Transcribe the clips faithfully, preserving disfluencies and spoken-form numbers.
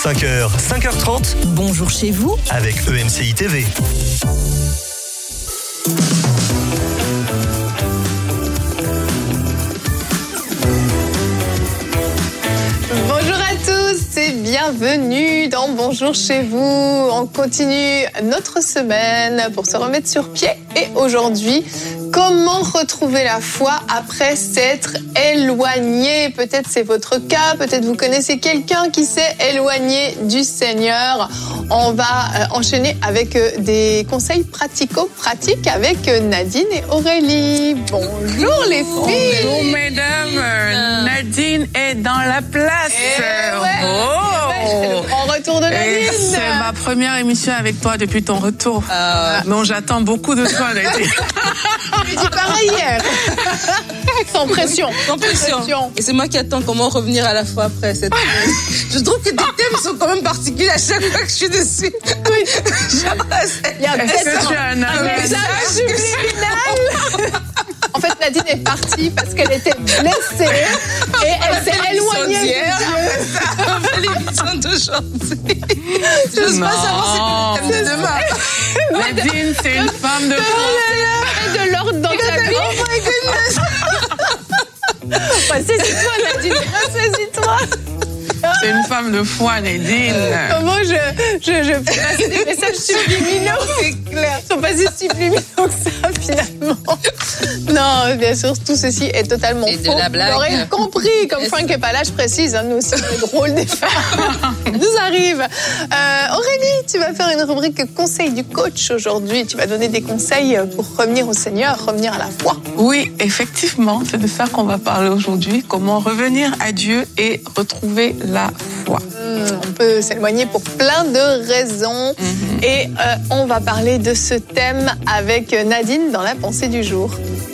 cinq heures, cinq heures trente. Bonjour chez vous avec E M C I T V. Bonjour à tous et bienvenue dans Bonjour chez vous. On continue notre semaine pour se remettre sur pied. Et aujourd'hui, comment retrouver la foi après s'être éloigné? Peut-être c'est votre cas, peut-être vous connaissez quelqu'un qui s'est éloigné du Seigneur. On va enchaîner avec des conseils pratico-pratiques avec Nadine et Aurélie. Bonjour les filles. Bonjour mesdames, euh, Nadine est dans la place. Eh ouais, oh. C'est le grand retour de Nadine. Et c'est ma première émission avec toi depuis ton retour. Euh... Donc j'attends beaucoup de toi, Nadine. Je dis pareil hier. Sans pression. Sans pression. pression. Et c'est moi qui attends comment revenir à la fois après cette. Je trouve que tes thèmes sont quand même particuliers à chaque fois que je suis dessus. Oui. Genre, il y a Est-ce que tu as un, un message subliminal. En fait, Nadine est partie parce qu'elle était blessée et elle s'est éloignée de Dieu. L'émission d'aujourd'hui. Je n'ose pas savoir si c'est le thème de demain. Nadine, c'est une femme de foi. De l'ordre dans ta vie. Oh my goodness. Saisis-toi, Nadine. Saisis-toi. C'est une femme de foi, Nadine. Comment je, je, je peux passer des messages subliminaux? C'est clair. Ils sont pas si subliminaux que ça, finalement. Non, bien sûr, tout ceci est totalement c'est faux. De la blague. Vous l'aurez compris. Comme Franck n'est pas là, je précise. Hein, nous aussi, on est drôles des femmes. nous arrive. Euh, Aurélie, tu vas faire une rubrique conseil du coach aujourd'hui. Tu vas donner des conseils pour revenir au Seigneur, revenir à la foi. Oui, effectivement, c'est de ça qu'on va parler aujourd'hui. Comment revenir à Dieu et retrouver la foi. Mmh, on peut s'éloigner pour plein de raisons. Mmh. Et euh, on va parler de ce thème avec Nadine dans la pensée du jour.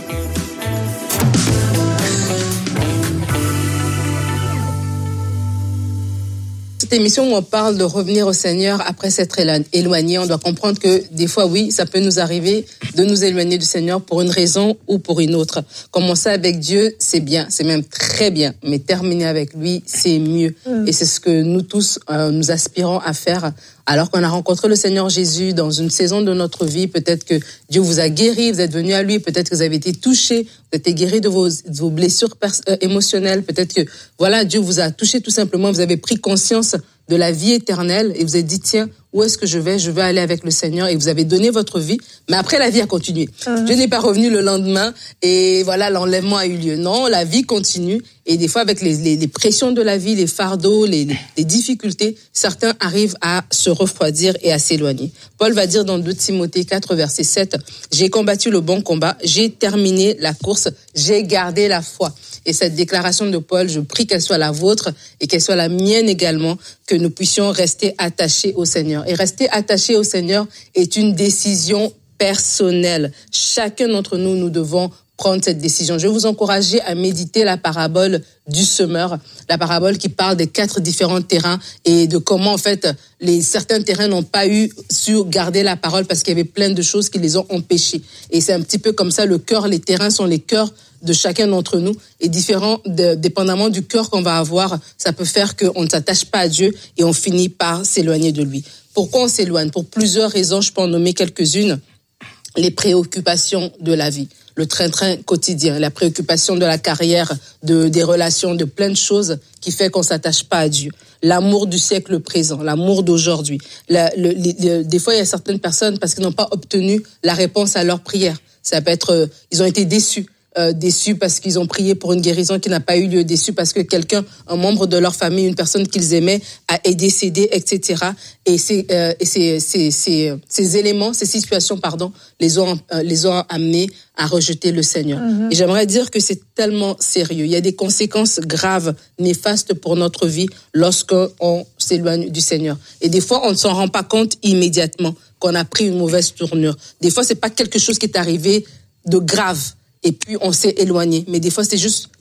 Cette émission où on parle de revenir au Seigneur après s'être éloigné, on doit comprendre que des fois, oui, ça peut nous arriver de nous éloigner du Seigneur pour une raison ou pour une autre. Commencer avec Dieu, c'est bien, c'est même très bien, mais terminer avec lui, c'est mieux. Mm. Et c'est ce que nous tous, euh, nous aspirons à faire. Alors qu'on a rencontré le Seigneur Jésus dans une saison de notre vie, peut-être que Dieu vous a guéri, vous êtes venu à lui, peut-être que vous avez été touché, vous avez été guéri de vos, de vos blessures pers- euh, émotionnelles, peut-être que voilà, Dieu vous a touché tout simplement, vous avez pris conscience de la vie éternelle et vous avez dit tiens, où est-ce que je vais? Je vais aller avec le Seigneur et vous avez donné votre vie, mais après la vie a continué. Mmh. Dieu n'est pas revenu le lendemain et voilà, l'enlèvement a eu lieu. Non, la vie continue et des fois avec les, les, les pressions de la vie, les fardeaux, les, les difficultés, certains arrivent à se refroidir et à s'éloigner. Paul va dire dans deux Timothée quatre, verset sept, « J'ai combattu le bon combat, j'ai terminé la course, j'ai gardé la foi. » Et cette déclaration de Paul, je prie qu'elle soit la vôtre et qu'elle soit la mienne également, que nous puissions rester attachés au Seigneur. Et rester attaché au Seigneur est une décision personnelle. Chacun d'entre nous, nous devons prendre cette décision. Je vais vous encourager à méditer la parabole du semeur, la parabole qui parle des quatre différents terrains et de comment en fait les certains terrains n'ont pas eu su garder la parole parce qu'il y avait plein de choses qui les ont empêchés. Et c'est un petit peu comme ça le cœur, les terrains sont les cœurs de chacun d'entre nous et différents, de, dépendamment du cœur qu'on va avoir, ça peut faire qu'on ne s'attache pas à Dieu et on finit par s'éloigner de lui. Pourquoi on s'éloigne? Pour plusieurs raisons, je peux en nommer quelques-unes. Les préoccupations de la vie, le train-train quotidien, la préoccupation de la carrière, de, des relations, de plein de choses qui fait qu'on s'attache pas à Dieu. L'amour du siècle présent, l'amour d'aujourd'hui. La, le, le, des fois, il y a certaines personnes parce qu'ils n'ont pas obtenu la réponse à leur prière. Ça peut être, euh, ils ont été déçus. Euh, déçus parce qu'ils ont prié pour une guérison qui n'a pas eu lieu, déçus parce que quelqu'un, un membre de leur famille, une personne qu'ils aimaient, a, est décédé, et cetera. Et, c'est, euh, et c'est, c'est, c'est, ces éléments, ces situations, pardon, les ont, euh, les ont amenés à rejeter le Seigneur. Mm-hmm. Et j'aimerais dire que c'est tellement sérieux. Il y a des conséquences graves, néfastes pour notre vie lorsqu'on s'éloigne du Seigneur. Et des fois, on ne s'en rend pas compte immédiatement qu'on a pris une mauvaise tournure. Des fois, c'est pas quelque chose qui est arrivé de grave. Et puis, on s'est éloigné. Mais des fois, c'est juste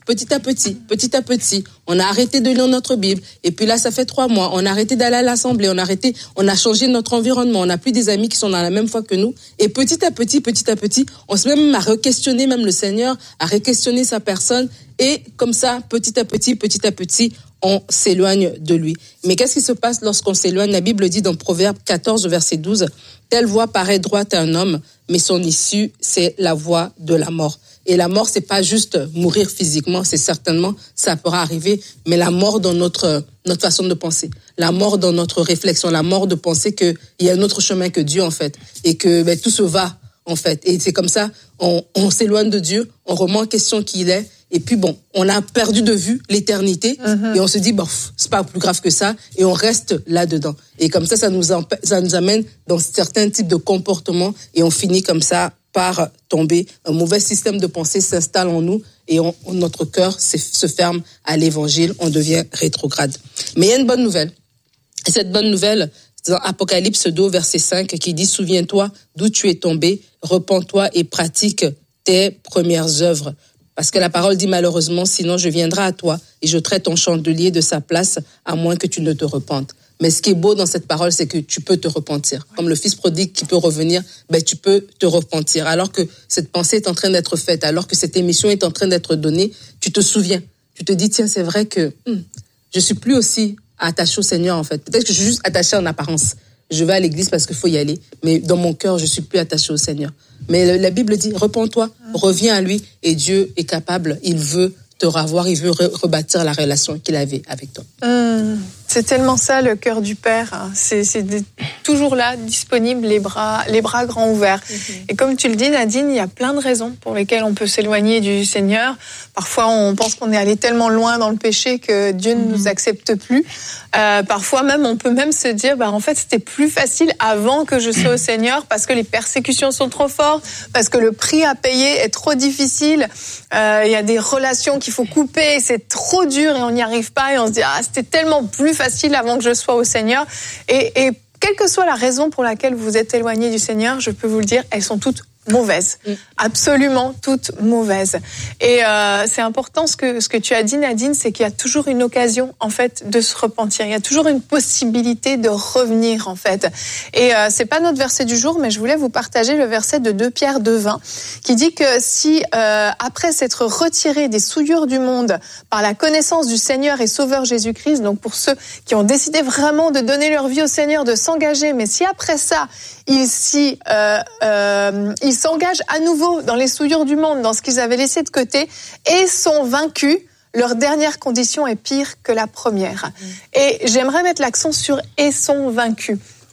petit à petit, petit à petit, on a arrêté de lire notre Bible. Et puis là, ça fait trois mois, on a arrêté d'aller à l'assemblée, on a arrêté, on a changé notre environnement, on n'a plus des amis qui sont dans la même foi que nous. Et petit à petit, petit à petit, on se met même à re-questionner même le Seigneur, à re-questionner sa personne. Et comme ça, petit à petit, petit à petit, on s'éloigne de lui. Mais qu'est-ce qui se passe lorsqu'on s'éloigne? La Bible dit dans Proverbe quatorze, verset douze, « Telle voie paraît droite à un homme, mais son issue, c'est la voie de la mort. » Et la mort, c'est pas juste mourir physiquement, c'est certainement, ça pourra arriver, mais la mort dans notre, notre façon de penser, la mort dans notre réflexion, la mort de penser qu'il y a un autre chemin que Dieu, en fait, et que ben, tout se va, en fait. Et c'est comme ça, on, on s'éloigne de Dieu, on remet en question qui il est, et puis bon, on a perdu de vue l'éternité, mm-hmm. et on se dit, bon, c'est pas plus grave que ça, et on reste là-dedans. Et comme ça, ça nous, empê- ça nous amène dans certains types de comportements, et on finit comme ça par tomber. Un mauvais système de pensée s'installe en nous, et on, notre cœur se ferme à l'évangile, on devient rétrograde. Mais il y a une bonne nouvelle. Et cette bonne nouvelle, c'est dans Apocalypse deux, verset cinq, qui dit, « Souviens-toi d'où tu es tombé, repens-toi et pratique tes premières œuvres. » Parce que la parole dit malheureusement, sinon je viendrai à toi et je traite ton chandelier de sa place, à moins que tu ne te repentes. Mais ce qui est beau dans cette parole, c'est que tu peux te repentir. Comme le fils prodigue qui peut revenir, ben tu peux te repentir. Alors que cette pensée est en train d'être faite, alors que cette émission est en train d'être donnée, tu te souviens. Tu te dis, tiens, c'est vrai que hum, je suis plus aussi attaché au Seigneur, en fait. Peut-être que je suis juste attaché en apparence. Je vais à l'église parce qu'il faut y aller, mais dans mon cœur, je suis plus attaché au Seigneur. Mais la Bible dit, repens-toi, reviens à lui, et Dieu est capable, il veut te revoir, il veut re- rebâtir la relation qu'il avait avec toi. Mmh, c'est tellement ça le cœur du Père, c'est, c'est de, toujours là, disponible, les bras, les bras grands ouverts. Mmh. Et comme tu le dis, Nadine, il y a plein de raisons pour lesquelles on peut s'éloigner du Seigneur. Parfois, on pense qu'on est allé tellement loin dans le péché que Dieu ne mmh. nous accepte plus. Euh, parfois même, on peut même se dire, bah, en fait, c'était plus facile avant que je sois au Seigneur parce que les persécutions sont trop fortes, parce que le prix à payer est trop difficile. Euh, il y a des relations qu'il faut couper, c'est trop dur et on n'y arrive pas et on se dit, ah, c'était tellement plus facile avant que je sois au Seigneur. Et, et quelle que soit la raison pour laquelle vous êtes éloigné du Seigneur, je peux vous le dire, elles sont toutes mauvaises, mm. absolument toutes mauvaises. Et euh, c'est important ce que ce que tu as dit, Nadine, c'est qu'il y a toujours une occasion en fait de se repentir. Il y a toujours une possibilité de revenir en fait. Et euh, c'est pas notre verset du jour, mais je voulais vous partager le verset de deux Pierre deux vingt qui dit que si euh, après s'être retiré des souillures du monde par la connaissance du Seigneur et Sauveur Jésus-Christ, donc pour ceux qui ont décidé vraiment de donner leur vie au Seigneur, de s'engager, mais si après ça ils s'y euh, euh, ils s'engagent à nouveau dans les souillures du monde, dans ce qu'ils avaient laissé de côté, et sont vaincus, leur dernière condition est pire que la première. Mmh. Et j'aimerais mettre l'accent sur « et sont vaincus ».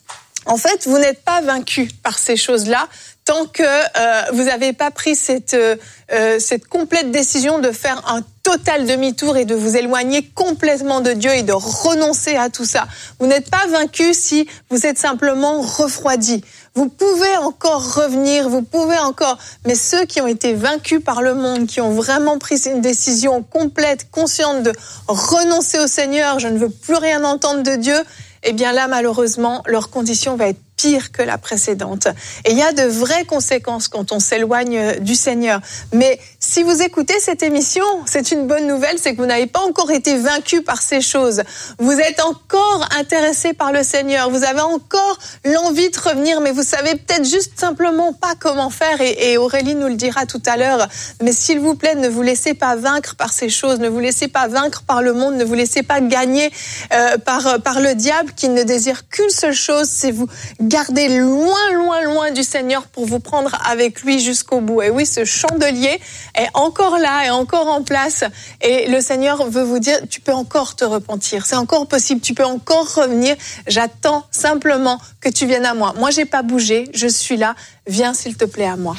En fait, vous n'êtes pas vaincus par ces choses-là tant que euh, vous n'avez pas pris cette, euh, cette complète décision de faire un total demi-tour et de vous éloigner complètement de Dieu et de renoncer à tout ça. Vous n'êtes pas vaincus si vous êtes simplement refroidis. Vous pouvez encore revenir, vous pouvez encore... Mais ceux qui ont été vaincus par le monde, qui ont vraiment pris une décision complète, consciente de renoncer au Seigneur, je ne veux plus rien entendre de Dieu, eh bien là, malheureusement, leur condition va être pire que la précédente. Et il y a de vraies conséquences quand on s'éloigne du Seigneur. Mais si vous écoutez cette émission, c'est une bonne nouvelle, c'est que vous n'avez pas encore été vaincu par ces choses. Vous êtes encore intéressé par le Seigneur. Vous avez encore l'envie de revenir, mais vous savez peut-être juste simplement pas comment faire. Et, et Aurélie nous le dira tout à l'heure. Mais s'il vous plaît, ne vous laissez pas vaincre par ces choses. Ne vous laissez pas vaincre par le monde. Ne vous laissez pas gagner euh, par, par le diable qui ne désire qu'une seule chose, c'est vous gardez loin, loin, loin du Seigneur pour vous prendre avec lui jusqu'au bout. Et oui, ce chandelier est encore là, est encore en place. Et le Seigneur veut vous dire, tu peux encore te repentir. C'est encore possible, tu peux encore revenir. J'attends simplement que tu viennes à moi. Moi, j'ai pas bougé, je suis là. Viens, s'il te plaît, à moi.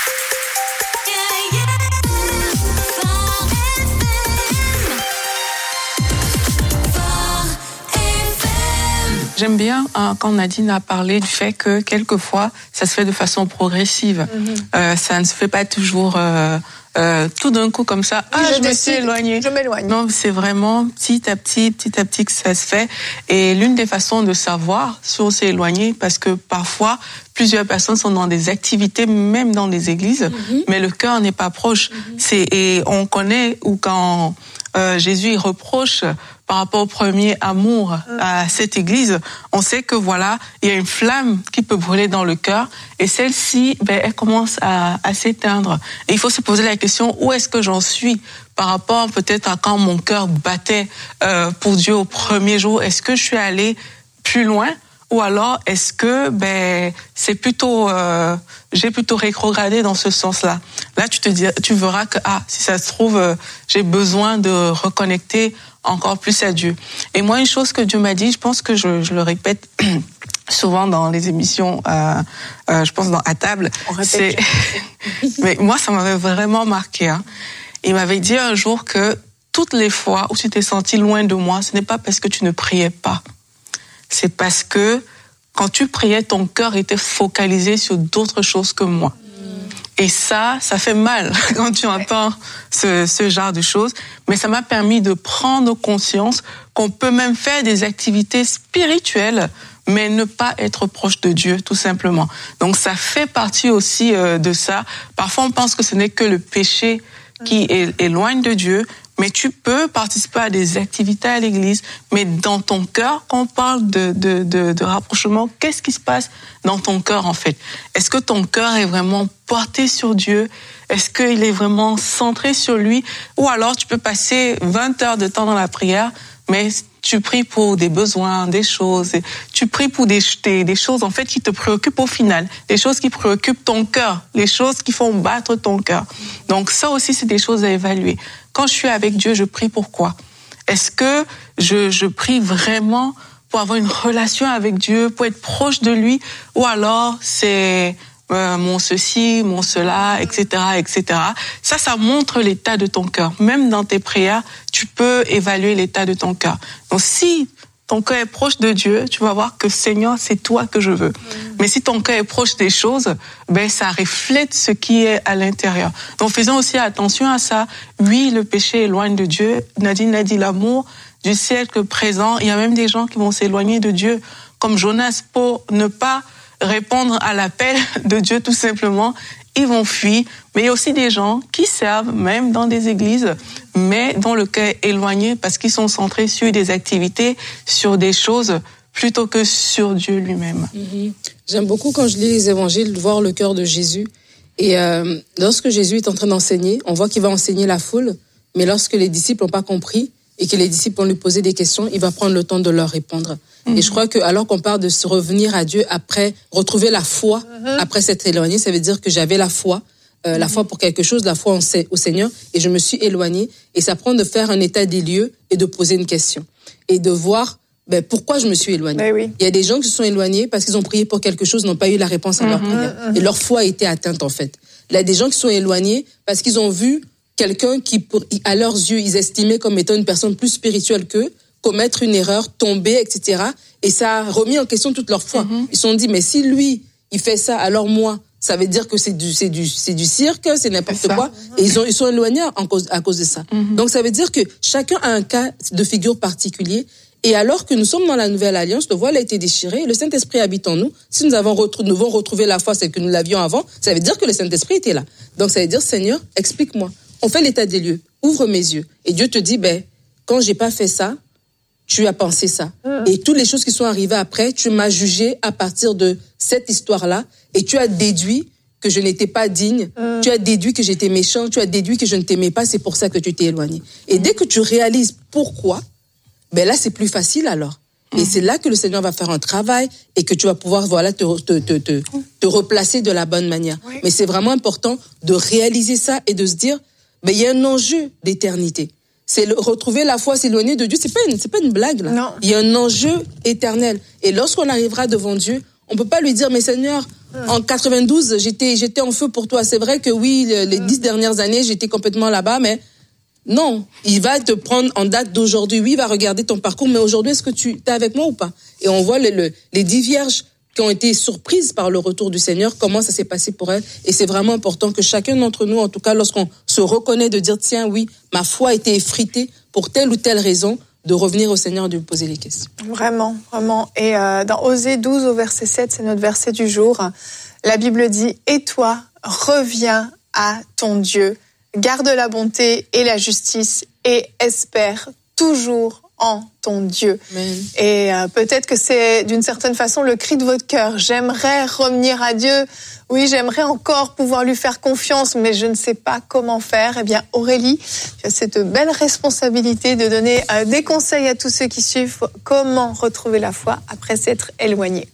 J'aime bien hein, quand Nadine a parlé du fait que quelquefois ça se fait de façon progressive. Mm-hmm. Euh, ça ne se fait pas toujours euh, euh, tout d'un coup comme ça, Oui, ah, je je me décide, suis éloignée. je m'éloigne. Non, c'est vraiment petit à petit, petit à petit que ça se fait. Et l'une des façons de savoir si on s'est éloigné, parce que parfois, plusieurs personnes sont dans des activités, même dans des églises, mm-hmm. mais le cœur n'est pas proche. Mm-hmm. C'est, et on connaît, ou quand euh, Jésus il reproche par rapport au premier amour à cette église, on sait que voilà, il y a une flamme qui peut brûler dans le cœur, et celle-ci, ben, elle commence à, à s'éteindre. Et il faut se poser la question, où est-ce que j'en suis par rapport peut-être à quand mon cœur battait euh, pour Dieu au premier jour? Est-ce que je suis allée plus loin? Ou alors, est-ce que ben c'est plutôt, euh, j'ai plutôt rétrogradé dans ce sens-là. Là, tu te dis, tu verras que ah, si ça se trouve, euh, j'ai besoin de reconnecter encore plus à Dieu. Et moi, une chose que Dieu m'a dit, je pense que je, je le répète souvent dans les émissions, euh, euh, je pense dans à table, c'est, mais moi, ça m'avait vraiment marqué. Hein. Il m'avait dit un jour que toutes les fois où tu t'es senti loin de moi, ce n'est pas parce que tu ne priais pas. C'est parce que quand tu priais, ton cœur était focalisé sur d'autres choses que moi. Et ça, ça fait mal quand tu entends ce, ce genre de choses. Mais ça m'a permis de prendre conscience qu'on peut même faire des activités spirituelles, mais ne pas être proche de Dieu, tout simplement. Donc ça fait partie aussi euh, de ça. Parfois, on pense que ce n'est que le péché qui éloigne de Dieu, mais tu peux participer à des activités à l'église, mais dans ton cœur, quand on parle de, de, de, de rapprochement, qu'est-ce qui se passe dans ton cœur en fait? Est-ce que ton cœur est vraiment porté sur Dieu? Est-ce qu'il est vraiment centré sur lui? Ou alors tu peux passer vingt heures de temps dans la prière, mais tu pries pour des besoins, des choses, tu pries pour des, des, des choses en fait qui te préoccupent au final, des choses qui préoccupent ton cœur, les choses qui font battre ton cœur. Donc ça aussi, c'est des choses à évaluer. Quand je suis avec Dieu, je prie pourquoi? Est-ce que je, je prie vraiment pour avoir une relation avec Dieu, pour être proche de lui, ou alors c'est euh, mon ceci, mon cela, et cetera, et cetera. Ça, ça montre l'état de ton cœur. Même dans tes prières, tu peux évaluer l'état de ton cœur. Donc, si ton cœur est proche de Dieu, tu vas voir que Seigneur, c'est toi que je veux. Mmh. Mais si ton cœur est proche des choses, ben ça reflète ce qui est à l'intérieur. Donc, faisons aussi attention à ça. Oui, le péché éloigne de Dieu. Nadine a dit l'amour du siècle présent. Il y a même des gens qui vont s'éloigner de Dieu, comme Jonas, pour ne pas répondre à l'appel de Dieu tout simplement. Ils vont fuir. Mais il y a aussi des gens qui servent, même dans des églises, mais dont le cœur est éloigné parce qu'ils sont centrés sur des activités, sur des choses, plutôt que sur Dieu lui-même. Mm-hmm. J'aime beaucoup quand je lis les évangiles, voir le cœur de Jésus. Et euh, lorsque Jésus est en train d'enseigner, on voit qu'il va enseigner la foule, mais lorsque les disciples n'ont pas compris et que les disciples vont lui poser des questions, il va prendre le temps de leur répondre. Mm-hmm. Et je crois que alors qu'on parle de se revenir à Dieu après, retrouver la foi, mm-hmm. après s'être éloigné, ça veut dire que j'avais la foi, euh, mm-hmm. la foi pour quelque chose, la foi en, au Seigneur, et je me suis éloigné. Et ça prend de faire un état des lieux et de poser une question. Et de voir ben, pourquoi je me suis éloigné. Oui. Il y a des gens qui se sont éloignés parce qu'ils ont prié pour quelque chose, n'ont pas eu la réponse à mm-hmm. leur prière. Mm-hmm. Et leur foi a été atteinte en fait. Il y a des gens qui sont éloignés parce qu'ils ont vu quelqu'un qui, pour, à leurs yeux, ils estimaient comme étant une personne plus spirituelle qu'eux, commettre une erreur, tomber, et cetera. Et ça a remis en question toute leur foi. Mm-hmm. Ils se sont dit, mais si lui, il fait ça, alors moi, ça veut dire que c'est du, c'est du, c'est du cirque, c'est n'importe c'est quoi. Mm-hmm. Et ils ont, ils sont éloignés en cause, à cause de ça. Mm-hmm. Donc ça veut dire que chacun a un cas de figure particulier. Et alors que nous sommes dans la nouvelle alliance, le voile a été déchiré, le Saint-Esprit habite en nous. Si nous avons retrouvé, nous avons retrouvé la foi, celle que nous l'avions avant, ça veut dire que le Saint-Esprit était là. Donc ça veut dire, Seigneur, explique-moi. On fait l'état des lieux. Ouvre mes yeux. Et Dieu te dit, ben, quand j'ai pas fait ça, tu as pensé ça. Mmh. Et toutes les choses qui sont arrivées après, tu m'as jugé à partir de cette histoire-là et tu as déduit que je n'étais pas digne, mmh. tu as déduit que j'étais méchant, tu as déduit que je ne t'aimais pas, c'est pour ça que tu t'es éloigné. Et mmh. dès que tu réalises pourquoi, ben là, c'est plus facile alors. Mmh. Et c'est là que le Seigneur va faire un travail et que tu vas pouvoir, voilà, te, te, te, te, te replacer de la bonne manière. Oui. Mais c'est vraiment important de réaliser ça et de se dire, ben, il y a un enjeu d'éternité. C'est le, retrouver la foi, s'éloigner de Dieu. C'est pas une, c'est pas une blague, là. Non. Il y a un enjeu éternel. Et lorsqu'on arrivera devant Dieu, on peut pas lui dire, mais Seigneur, hum. en quatre-vingt-douze, j'étais, j'étais en feu pour toi. C'est vrai que oui, les hum. dix dernières années, j'étais complètement là-bas, mais non. Il va te prendre en date d'aujourd'hui. Oui, il va regarder ton parcours, mais aujourd'hui, est-ce que tu es avec moi ou pas? Et on voit le, le, les dix vierges qui ont été surprises par le retour du Seigneur, comment ça s'est passé pour elles. Et c'est vraiment important que chacun d'entre nous, en tout cas lorsqu'on se reconnaît, de dire, tiens, oui, ma foi a été effritée pour telle ou telle raison, de revenir au Seigneur et de lui poser les questions. Vraiment, vraiment. Et euh, dans Osée douze au verset sept, c'est notre verset du jour, la Bible dit « Et toi, reviens à ton Dieu, garde la bonté et la justice et espère toujours en ton Dieu. » Et euh, peut-être que c'est d'une certaine façon le cri de votre cœur. J'aimerais revenir à Dieu. Oui, j'aimerais encore pouvoir lui faire confiance, mais je ne sais pas comment faire. Eh bien, Aurélie, tu as cette belle responsabilité de donner euh, des conseils à tous ceux qui suivent comment retrouver la foi après s'être éloigné.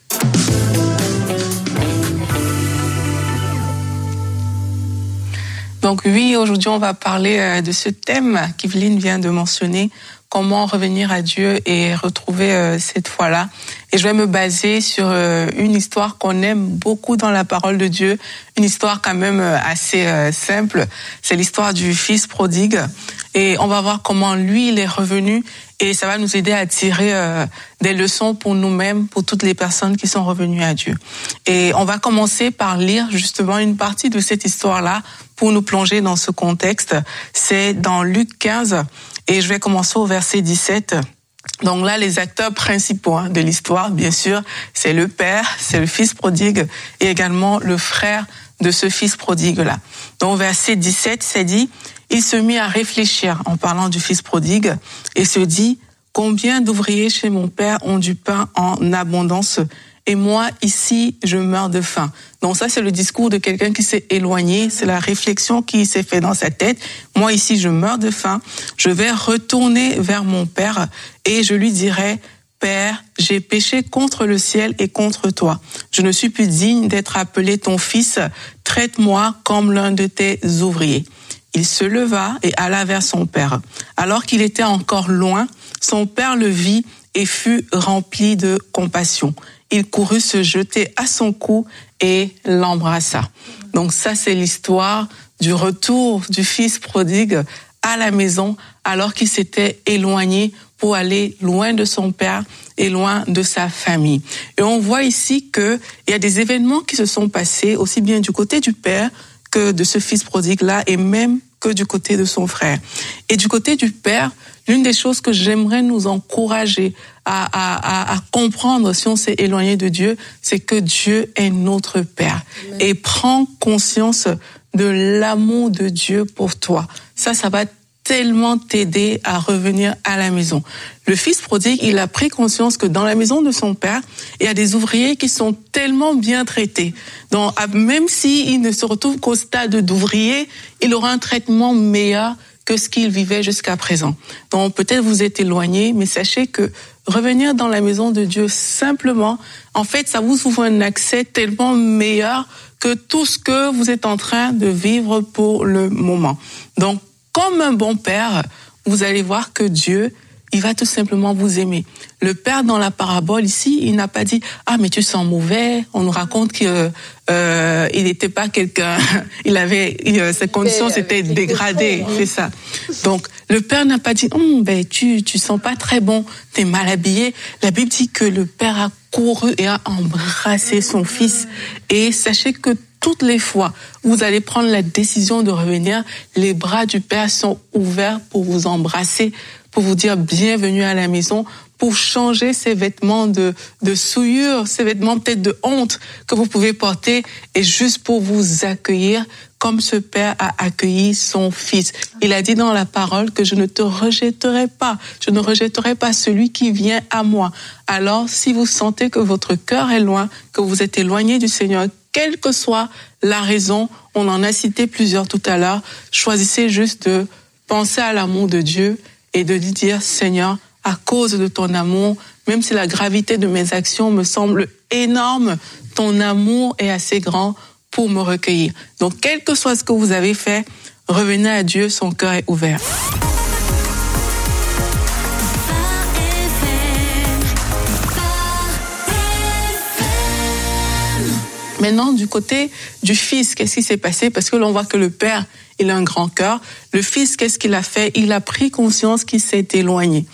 Donc oui, aujourd'hui, on va parler euh, de ce thème qu'Yveline vient de mentionner, comment revenir à Dieu et retrouver euh, cette foi-là. Et je vais me baser sur euh, une histoire qu'on aime beaucoup dans la parole de Dieu, une histoire quand même euh, assez euh, simple. C'est l'histoire du fils prodigue. Et on va voir comment lui, il est revenu. Et ça va nous aider à tirer euh, des leçons pour nous-mêmes, pour toutes les personnes qui sont revenues à Dieu. Et on va commencer par lire justement une partie de cette histoire-là pour nous plonger dans ce contexte. C'est dans Luc quinze. Et je vais commencer au verset dix-sept. Donc là, les acteurs principaux hein, de l'histoire, bien sûr, c'est le père, c'est le fils prodigue et également le frère de ce fils prodigue-là. Donc au verset dix-sept, c'est dit, il se mit à réfléchir en parlant du fils prodigue et se dit, combien d'ouvriers chez mon père ont du pain en abondance et moi, ici, je meurs de faim. Donc ça, c'est le discours de quelqu'un qui s'est éloigné. C'est la réflexion qui s'est faite dans sa tête. Moi, ici, je meurs de faim. Je vais retourner vers mon père et je lui dirai, Père, j'ai péché contre le ciel et contre toi. Je ne suis plus digne d'être appelé ton fils. Traite-moi comme l'un de tes ouvriers. Il se leva et alla vers son père. Alors qu'il était encore loin, son père le vit et fut rempli de compassion. Il courut se jeter à son cou et l'embrassa. Donc ça, c'est l'histoire du retour du fils prodigue à la maison alors qu'il s'était éloigné pour aller loin de son père et loin de sa famille. Et on voit ici qu'il y a des événements qui se sont passés aussi bien du côté du père que de ce fils prodigue-là et même que du côté de son frère. Et du côté du père, l'une des choses que j'aimerais nous encourager à, à, à, à comprendre si on s'est éloigné de Dieu, c'est que Dieu est notre Père. Amen. Et prends conscience de l'amour de Dieu pour toi. Ça, ça va tellement t'aider à revenir à la maison. Le fils prodigue, il a pris conscience que dans la maison de son père, il y a des ouvriers qui sont tellement bien traités. Donc, même s'il ne se retrouve qu'au stade d'ouvrier, il aura un traitement meilleur que ce qu'il vivait jusqu'à présent. Donc, peut-être vous êtes éloigné, mais sachez que revenir dans la maison de Dieu simplement, en fait, ça vous ouvre un accès tellement meilleur que tout ce que vous êtes en train de vivre pour le moment. Donc, comme un bon père, vous allez voir que Dieu, il va tout simplement vous aimer. Le père dans la parabole ici, il n'a pas dit « Ah, mais tu sens mauvais ». On nous raconte qu'il euh, il n'était pas quelqu'un, il avait, il, ses conditions s'étaient dégradées, c'est ça. Donc, le père n'a pas dit oh, « ben tu tu sens pas très bon, t'es mal habillé ». La Bible dit que le père a couru et a embrassé son fils. Et sachez que toutes les fois où vous allez prendre la décision de revenir, les bras du Père sont ouverts pour vous embrasser, pour vous dire bienvenue à la maison, pour changer ces vêtements de, de souillure, ces vêtements peut-être de honte que vous pouvez porter et juste pour vous accueillir comme ce père a accueilli son fils. Il a dit dans la parole que je ne te rejetterai pas, je ne rejetterai pas celui qui vient à moi. Alors, si vous sentez que votre cœur est loin, que vous êtes éloigné du Seigneur, quelle que soit la raison, on en a cité plusieurs tout à l'heure, choisissez juste de penser à l'amour de Dieu et de lui dire, Seigneur, à cause de ton amour, même si la gravité de mes actions me semble énorme, ton amour est assez grand pour me recueillir. Donc, quel que soit ce que vous avez fait, revenez à Dieu, son cœur est ouvert. Maintenant, du côté du fils, qu'est-ce qui s'est passé? Parce que l'on voit que le père, il a un grand cœur. Le fils, qu'est-ce qu'il a fait? Il a pris conscience qu'il s'est éloigné.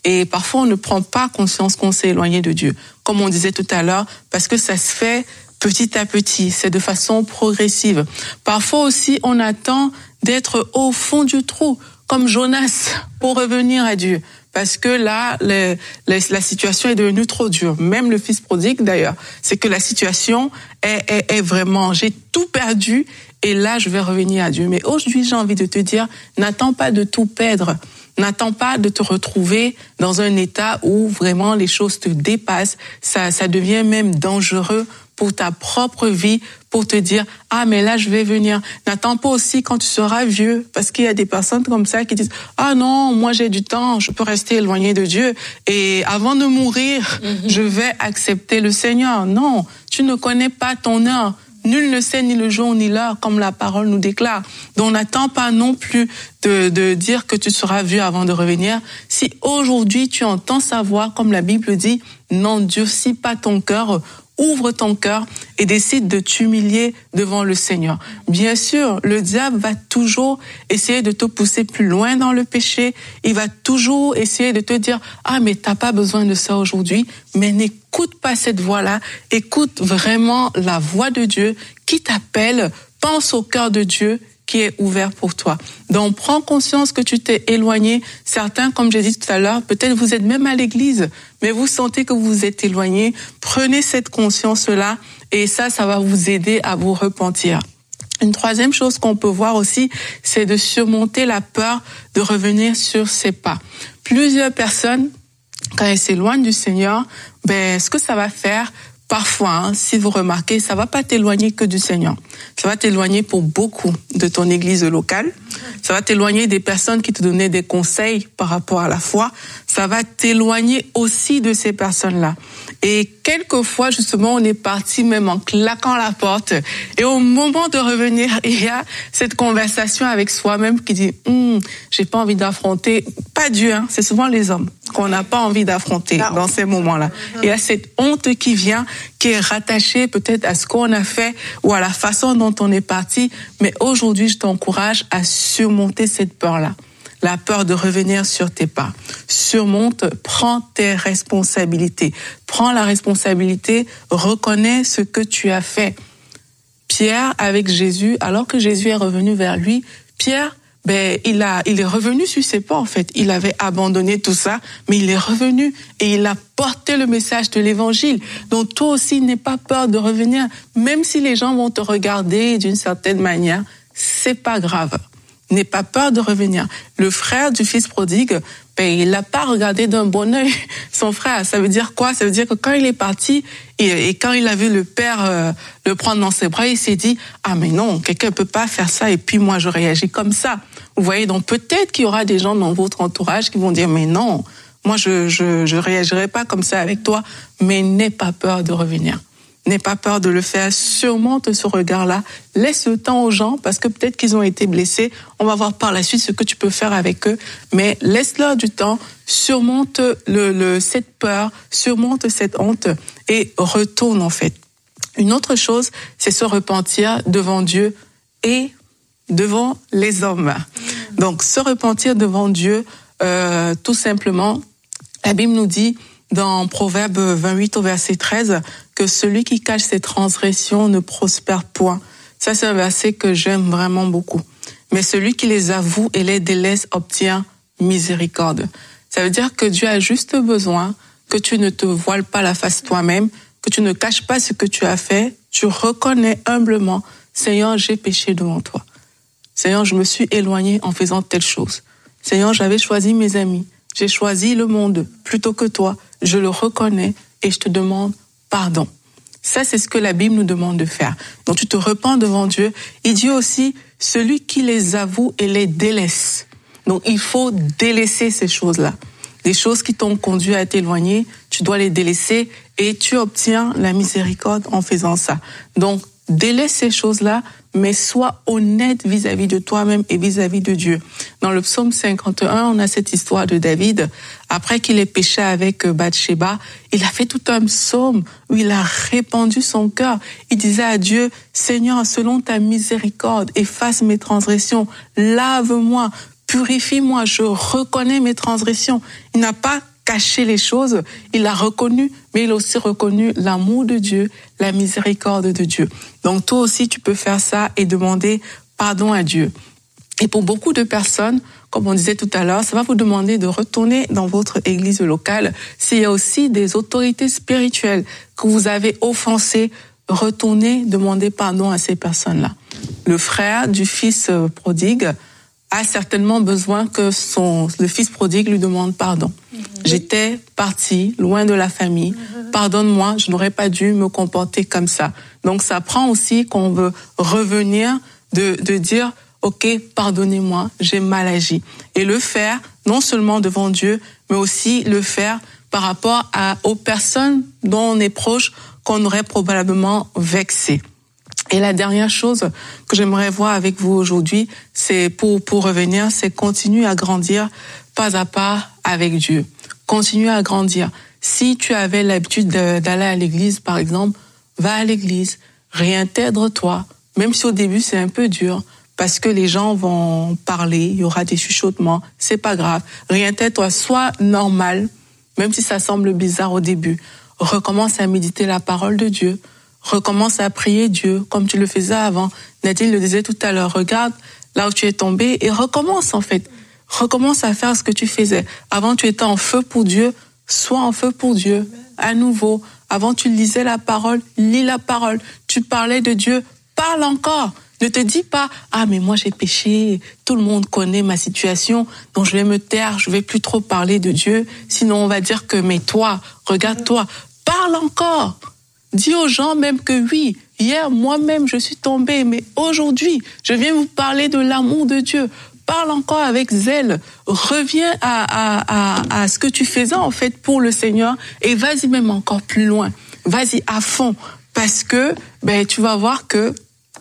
Et parfois, on ne prend pas conscience qu'on s'est éloigné de Dieu. Comme on disait tout à l'heure, parce que ça se fait petit à petit, c'est de façon progressive. Parfois aussi, on attend d'être au fond du trou, comme Jonas, pour revenir à Dieu. Parce que là, le, le, la situation est devenue trop dure. Même le fils prodigue, d'ailleurs, c'est que la situation est, est, est vraiment, j'ai tout perdu et là, je vais revenir à Dieu. Mais aujourd'hui, j'ai envie de te dire, n'attends pas de tout perdre. N'attends pas de te retrouver dans un état où vraiment les choses te dépassent. Ça, ça devient même dangereux pour ta propre vie, pour te dire « Ah, mais là, je vais venir ». N'attends pas aussi quand tu seras vieux, parce qu'il y a des personnes comme ça qui disent « Ah non, moi j'ai du temps, je peux rester éloigné de Dieu et avant de mourir, mm-hmm. je vais accepter le Seigneur ». Non, tu ne connais pas ton heure. Nul ne sait ni le jour ni l'heure, comme la parole nous déclare. Donc, n'attends pas non plus de, de dire que tu seras vieux avant de revenir. Si aujourd'hui tu entends sa voix, comme la Bible dit, n'endurcis pas ton cœur, ouvre ton cœur et décide de t'humilier devant le Seigneur. Bien sûr, le diable va toujours essayer de te pousser plus loin dans le péché. Il va toujours essayer de te dire « Ah, mais t'as pas besoin de ça aujourd'hui ». Mais n'écoute pas cette voix-là. Écoute vraiment la voix de Dieu qui t'appelle. Pense au cœur de Dieu qui est ouvert pour toi. Donc, prends conscience que tu t'es éloigné. Certains, comme j'ai dit tout à l'heure, peut-être vous êtes même à l'église, mais vous sentez que vous vous êtes éloigné. Prenez cette conscience-là et ça, ça va vous aider à vous repentir. Une troisième chose qu'on peut voir aussi, c'est de surmonter la peur de revenir sur ses pas. Plusieurs personnes, quand elles s'éloignent du Seigneur, ben, ce que ça va faire, parfois, hein, si vous remarquez, ça va pas t'éloigner que du Seigneur. Ça va t'éloigner pour beaucoup de ton église locale. Ça va t'éloigner des personnes qui te donnaient des conseils par rapport à la foi. Ça va t'éloigner aussi de ces personnes-là. Et quelquefois, justement, on est parti même en claquant la porte. Et au moment de revenir, il y a cette conversation avec soi-même qui dit hm, « j'ai pas envie d'affronter ». Pas Dieu, hein, c'est souvent les hommes qu'on n'a pas envie d'affronter dans ces moments-là. Il y a cette honte qui vient, qui est rattachée peut-être à ce qu'on a fait ou à la façon dont on est parti. Mais aujourd'hui, je t'encourage à surmonter cette peur-là. La peur de revenir sur tes pas. Surmonte, prends tes responsabilités. Prends la responsabilité, reconnais ce que tu as fait. Pierre, avec Jésus, alors que Jésus est revenu vers lui, Pierre, ben, il a, il est revenu sur ses pas, en fait. Il avait abandonné tout ça, mais il est revenu et il a porté le message de l'évangile. Donc, toi aussi, n'aie pas peur de revenir. Même si les gens vont te regarder d'une certaine manière, c'est pas grave. N'aie pas peur de revenir. Le frère du fils prodigue, ben, il n'a pas regardé d'un bon œil son frère. Ça veut dire quoi? Ça veut dire que quand il est parti et, et quand il a vu le père euh, le prendre dans ses bras, il s'est dit « Ah mais non, quelqu'un ne peut pas faire ça et puis moi je réagis comme ça ». Vous voyez, donc peut-être qu'il y aura des gens dans votre entourage qui vont dire « Mais non, moi je, je, je réagirai pas comme ça avec toi ». Mais n'aie pas peur de revenir. N'aie pas peur de le faire, surmonte ce regard-là, laisse le temps aux gens parce que peut-être qu'ils ont été blessés, on va voir par la suite ce que tu peux faire avec eux, mais laisse-leur du temps, surmonte le, le, cette peur, surmonte cette honte et retourne en fait. Une autre chose, c'est se repentir devant Dieu et devant les hommes. Donc se repentir devant Dieu, euh, tout simplement, la Bible nous dit dans Proverbe vingt-huit au verset treize que celui qui cache ses transgressions ne prospère point. Ça, c'est un verset que j'aime vraiment beaucoup. Mais celui qui les avoue et les délaisse obtient miséricorde. Ça veut dire que Dieu a juste besoin que tu ne te voiles pas la face toi-même, que tu ne caches pas ce que tu as fait. Tu reconnais humblement, Seigneur, j'ai péché devant toi. Seigneur, je me suis éloigné en faisant telle chose. Seigneur, j'avais choisi mes amis. J'ai choisi le monde plutôt que toi. Je le reconnais et je te demande pardon. Ça, c'est ce que la Bible nous demande de faire. Donc, tu te repens devant Dieu. Il dit aussi, celui qui les avoue et les délaisse. Donc, il faut délaisser ces choses-là. Les choses qui t'ont conduit à t'éloigner, tu dois les délaisser et tu obtiens la miséricorde en faisant ça. Donc, délaisse ces choses-là, mais sois honnête vis-à-vis de toi-même et vis-à-vis de Dieu. Dans le psaume cinquante et un, on a cette histoire de David. Après qu'il ait péché avec Bathsheba, il a fait tout un psaume où il a répandu son cœur. Il disait à Dieu, Seigneur, selon ta miséricorde, efface mes transgressions, lave-moi, purifie-moi, je reconnais mes transgressions. Il n'a pas caché les choses, il a reconnu, mais il a aussi reconnu l'amour de Dieu, la miséricorde de Dieu. Donc toi aussi, tu peux faire ça et demander pardon à Dieu. Et pour beaucoup de personnes, comme on disait tout à l'heure, ça va vous demander de retourner dans votre église locale. S'il y a aussi des autorités spirituelles que vous avez offensées, retournez demander pardon à ces personnes-là. Le frère du fils prodigue a certainement besoin que son, le fils prodigue lui demande pardon. Mmh. J'étais parti loin de la famille. Mmh. Pardonne-moi, je n'aurais pas dû me comporter comme ça. Donc ça prend aussi qu'on veut revenir de, de dire ok, pardonnez-moi, j'ai mal agi. Et le faire, non seulement devant Dieu, mais aussi le faire par rapport à, aux personnes dont on est proche, qu'on aurait probablement vexé. Et la dernière chose que j'aimerais voir avec vous aujourd'hui, c'est pour, pour revenir, c'est continuer à grandir pas à pas avec Dieu. Continuer à grandir. Si tu avais l'habitude de, d'aller à l'église, par exemple, va à l'église, réintègre-toi, même si au début c'est un peu dur, parce que les gens vont parler, il y aura des chuchotements, c'est pas grave. Réintègre-toi, sois normal, même si ça semble bizarre au début. Recommence à méditer la parole de Dieu, recommence à prier Dieu, comme tu le faisais avant. Nadine le disait tout à l'heure, regarde là où tu es tombé et recommence en fait. Recommence à faire ce que tu faisais. Avant, tu étais en feu pour Dieu, sois en feu pour Dieu, à nouveau. Avant, tu lisais la parole, lis la parole. Tu parlais de Dieu, parle encore. Ne te dis pas, ah mais moi j'ai péché, tout le monde connaît ma situation, donc je vais me taire, je vais plus trop parler de Dieu, sinon on va dire que, mais toi, regarde-toi, parle encore. Dis aux gens même que oui, hier moi-même je suis tombée, mais aujourd'hui je viens vous parler de l'amour de Dieu. Parle encore avec zèle, reviens à, à, à, à ce que tu faisais en fait pour le Seigneur et vas-y même encore plus loin, vas-y à fond, parce que ben tu vas voir que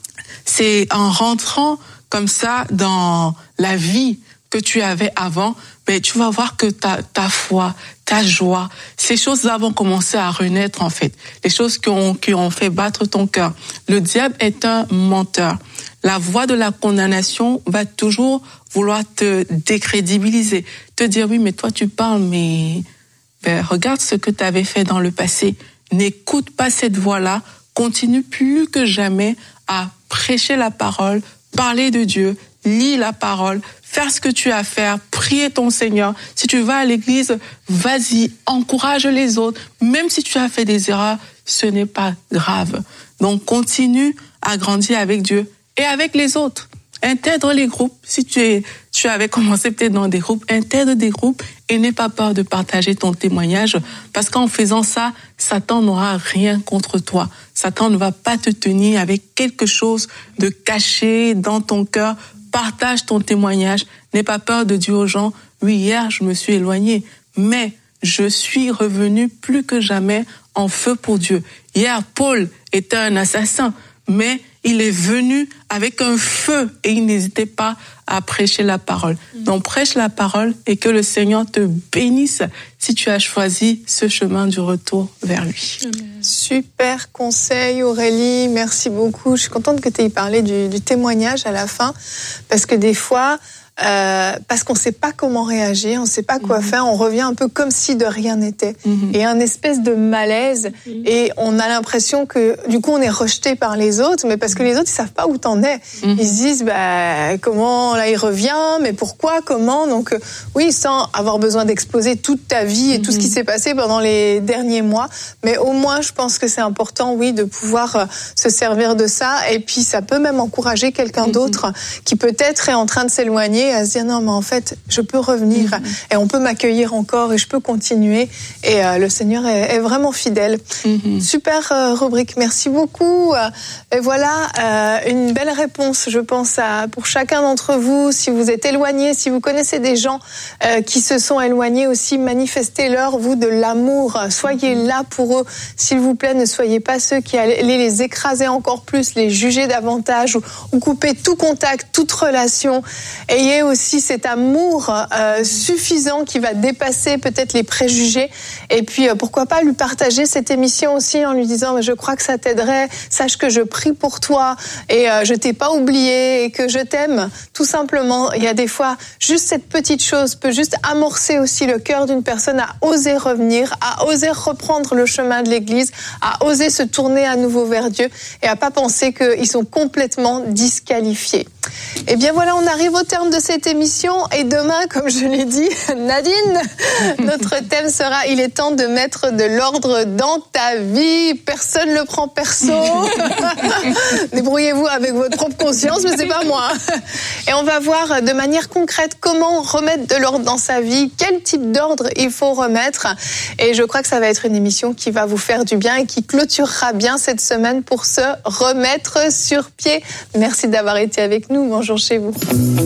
c'est en rentrant comme ça dans la vie que tu avais avant, ben tu vas voir que ta, ta foi, ta joie, ces choses-là vont commencer à renaître en fait. Les choses qui ont, qui ont fait battre ton cœur. Le diable est un menteur. La voix de la condamnation va toujours vouloir te décrédibiliser, te dire oui mais toi tu parles mais ben, regarde ce que tu avais fait dans le passé. N'écoute pas cette voix-là, continue plus que jamais à prêcher la parole, parler de Dieu, lis la parole, faire ce que tu as à faire, prier ton Seigneur. Si tu vas à l'église, vas-y, encourage les autres. Même si tu as fait des erreurs, ce n'est pas grave. Donc, continue à grandir avec Dieu et avec les autres. Intègre les groupes. Si tu es, tu avais commencé peut-être dans des groupes, intègre des groupes et n'aie pas peur de partager ton témoignage parce qu'en faisant ça, Satan n'aura rien contre toi. Satan ne va pas te tenir avec quelque chose de caché dans ton cœur. Partage ton témoignage. N'aie pas peur de dire aux gens, oui, hier, je me suis éloigné, mais je suis revenu plus que jamais en feu pour Dieu. Hier, Paul était un assassin, mais il est venu avec un feu et il n'hésitait pas à prêcher la parole. Donc prêche la parole et que le Seigneur te bénisse si tu as choisi ce chemin du retour vers lui. Amen. Super conseil Aurélie, merci beaucoup. Je suis contente que tu aies parlé du, du témoignage à la fin parce que des fois, Euh, parce qu'on ne sait pas comment réagir, on ne sait pas quoi mmh. faire, on revient un peu comme si de rien n'était. Mmh. Et un espèce de malaise, mmh. et on a l'impression que du coup on est rejeté par les autres, mais parce que les autres ils savent pas où t'en es. Mmh. Ils se disent bah comment là il revient, mais pourquoi, comment. Donc euh, oui, sans avoir besoin d'exposer toute ta vie et mmh. tout ce qui s'est passé pendant les derniers mois, mais au moins je pense que c'est important, oui, de pouvoir euh, se servir de ça. Et puis ça peut même encourager quelqu'un mmh. d'autre qui peut-être est en train de s'éloigner à se dire non mais en fait je peux revenir mm-hmm. et on peut m'accueillir encore et je peux continuer et euh, le Seigneur est, est vraiment fidèle. Mm-hmm. Super euh, rubrique, merci beaucoup. Et voilà euh, une belle réponse je pense à, pour chacun d'entre vous. Si vous êtes éloigné, si vous connaissez des gens euh, qui se sont éloignés aussi, manifestez-leur vous de l'amour, soyez mm-hmm. là pour eux s'il vous plaît. Ne soyez pas ceux qui allaient les écraser encore plus, les juger davantage ou, ou couper tout contact, toute relation. Ayez aimer aussi cet amour euh, suffisant qui va dépasser peut-être les préjugés. Et puis, euh, pourquoi pas lui partager cette émission aussi en lui disant « Je crois que ça t'aiderait, sache que je prie pour toi et euh, je t'ai pas oublié et que je t'aime. » Tout simplement, il y a des fois, juste cette petite chose peut juste amorcer aussi le cœur d'une personne à oser revenir, à oser reprendre le chemin de l'Église, à oser se tourner à nouveau vers Dieu et à pas penser qu'ils sont complètement disqualifiés. Et bien voilà, on arrive au terme de cette émission et demain, comme je l'ai dit, Nadine, notre thème sera « Il est temps de mettre de l'ordre dans ta vie ». Personne ne le prend perso. Débrouillez-vous avec votre propre conscience, mais c'est pas moi. Et on va voir de manière concrète comment remettre de l'ordre dans sa vie, quel type d'ordre il faut remettre. Et je crois que ça va être une émission qui va vous faire du bien et qui clôturera bien cette semaine pour se remettre sur pied. Merci d'avoir été avec nous. Bonjour chez vous.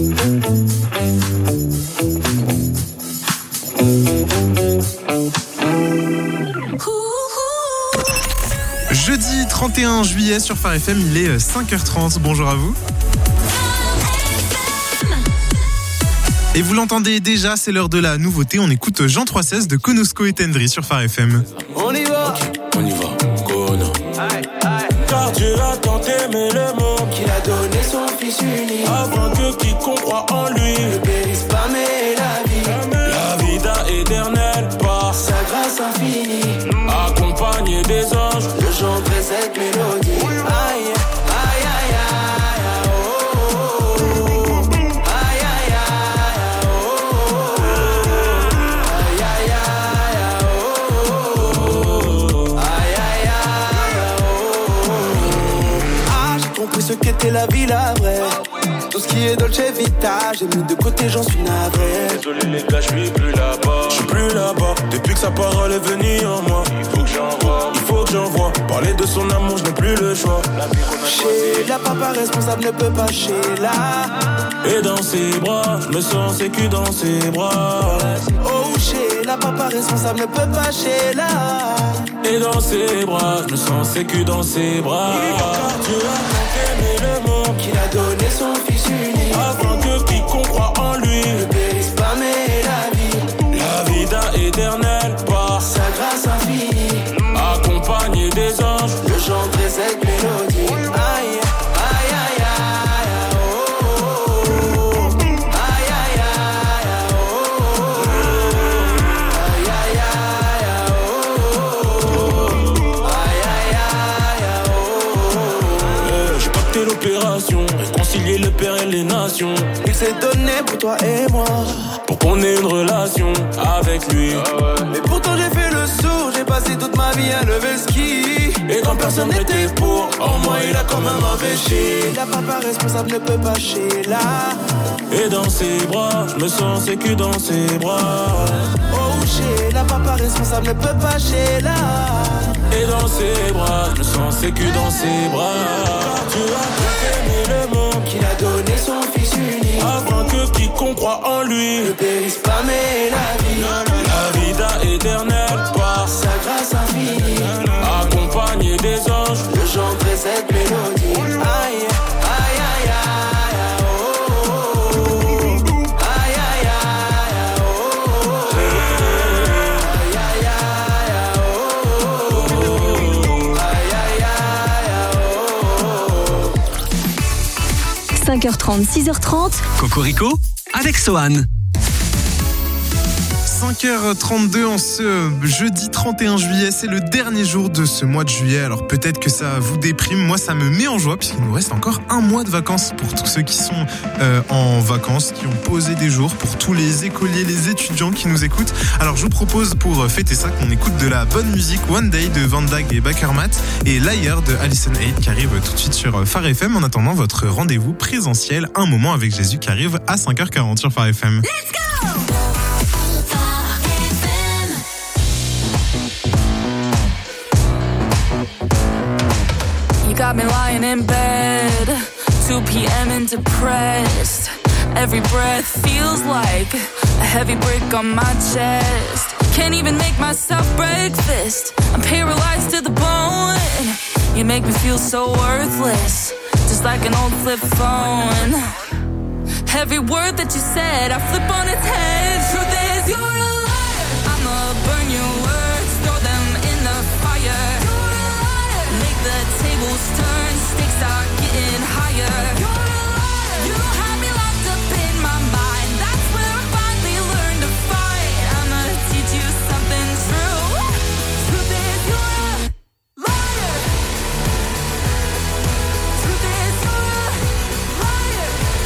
Jeudi trente et un juillet sur Phare F M, il est cinq heures trente. Bonjour à vous. Et vous l'entendez déjà, c'est l'heure de la nouveauté. On écoute Jean trois seize de Konosko et Tendry sur Phare F M. On y va, okay, on y va, Kono. Car Dieu a tant aimé le monde qu'il a donné son fils unique, afin que quiconque croit en lui ne périsse pas mais la vie. La vie éternelle par sa grâce infinie, accompagné des anges, je chanterai cette mélodie. Aïe, aïe, aïe, aïe, oh, oh, oh. Aïe, aïe, aïe, oh, oh, oh. Aïe, aïe, aïe, oh, oh, oh. Aïe, aïe, aïe, oh, oh, oh. Ah, j'ai compris ce qu'était la vie, la vraie. Tout ce qui est Dolce Vita, j'ai mis de côté, j'en suis navré. Désolé les gars, je suis plus là-bas. Je suis plus là-bas, depuis que sa parole est venue en moi. Il faut que j'envoie, il faut que j'envoie. Parler de son amour, je n'ai plus le choix. La vie qu'on a choisie, la papa responsable ne peut pas chez là. Et dans ses bras, je me sens sécu dans ses bras. Oh chez la papa responsable ne peut pas chez là. Et dans ses bras, je me sens sécu dans ses bras. Car Dieu a tant aimé le monde qu'il a donné son fils unique, afin que quiconque croit en lui ne périsse pas mais la vie. La vie éternelle par sa grâce infinie, accompagné des anges, je chanterai cette mélodie. Aïe, aïe, aïe, aïe, oh, oh, oh. Aïe, aïe, aïe, oh, oh, oh. Aïe, aïe, aïe, oh, oh, oh. Aïe, aïe, aïe, oh, oh, oh. J'ai pacté l'opération, réconcilier le père et les nations. Il s'est donné pour toi et moi, pour qu'on ait une relation avec lui. Mais pourtant j'ai fait le sourd, j'ai passé toute ma vie à lever le ski. Et quand personne n'était pour, en moi il a quand même empêché. La papa responsable ne peut pas chez là. Et dans ses bras, je me sens sécu dans ses bras. Oh chez la papa responsable ne peut pas chez là. Et dans ses bras, je me sens sécu dans ses bras. Car Dieu a tant aimé le monde qu'il a donné son fils unique, afin que quiconque croit en lui ne périsse pas mais la vie. La vie éternelle par sa grâce infinie, accompagné des anges, je chanterai cette mélodie. Aïe, aïe, aïe, aïe, oh, oh, oh. Aïe, aïe, aïe, oh, oh, oh. Aïe, aïe, aïe, oh, oh, oh. Aïe, aïe, aïe, oh, oh, oh. cinq heures trente, six heures trente. Cocorico avec Sohan. cinq heures trente-deux en ce jeudi trente et un juillet, c'est le dernier jour de ce mois de juillet, alors peut-être que ça vous déprime, moi ça me met en joie puisqu'il nous reste encore un mois de vacances pour tous ceux qui sont euh, en vacances, qui ont posé des jours, pour tous les écoliers, les étudiants qui nous écoutent. Alors je vous propose pour fêter ça qu'on écoute de la bonne musique, One Day de Van Dag et Bakermat et Liar de Alison Aid qui arrive tout de suite sur Phare F M. En attendant votre rendez-vous présentiel, un moment avec Jésus qui arrive à cinq heures quarante sur Phare F M. Let's go! You got me lying in bed, two p.m. and depressed. Every breath feels like a heavy brick on my chest. Can't even make myself breakfast. I'm paralyzed to the bone. You make me feel so worthless, just like an old flip phone. Every word that you said, I flip on its head. Truth is, you're a liar. I'ma burn your words, throw them in the fire. You're a liar. Make the tables turn, stakes are getting higher. You're a liar. You have me locked up in my mind. That's where I finally learned to fight. I'ma teach you something true. Truth is, you're a liar. Truth is, you're a liar.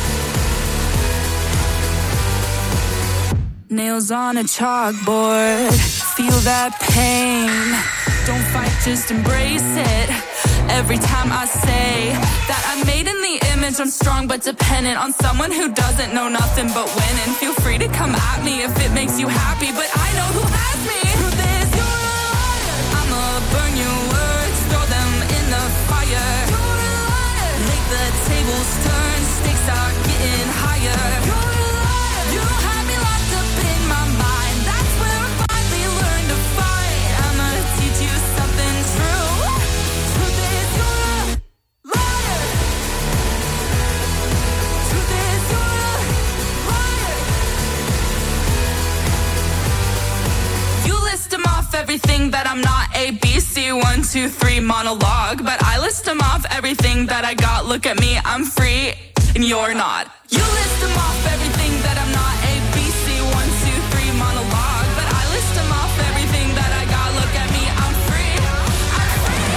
Nails on a chalkboard, feel that pain. Don't fight, just embrace it. Every time I say that I'm made in the image, I'm strong but dependent on someone who doesn't know nothing but winning. Feel free to come at me if it makes you happy, but I know who has me. Truth is, you're a liar. I'ma burn your words, throw them in the fire. You're a liar. Make the tables turn, stakes are getting higher. You're a liar. You have me locked up in my mind. That's where I finally learned to fight. I'ma teach you something true. Truth is, you're a liar. Truth is, you're a liar. You list them off everything that I'm not. A, B, C, one, two, three, monologue. But I list them off everything that I got. Look at me, I'm free, and you're not. You list them off everything that I'm not. A, B, C, one, two, three, monologue. But I list them off everything that I got. Look at me, I'm free. I'm free.